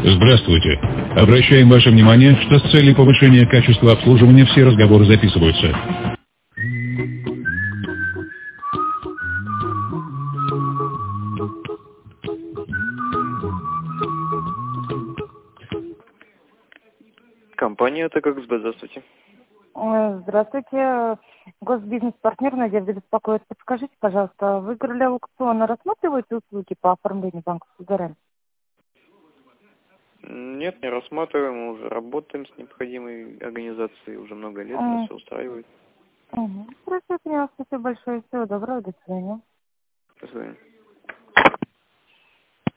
Здравствуйте. Обращаем ваше внимание, что с целью повышения качества обслуживания все разговоры записываются. Компания ТКХБ, здравствуйте. Здравствуйте. Госбизнес-партнер Надежда беспокоит. Подскажите, пожалуйста, вы выиграли аукционно, рассматриваете услуги по оформлению банковской гарантии? Нет, не рассматриваем, мы уже работаем с необходимой организацией уже много лет, нас все устраивает. Хорошо, я поняла. Спасибо большое. Всего доброго, до свидания. До свидания.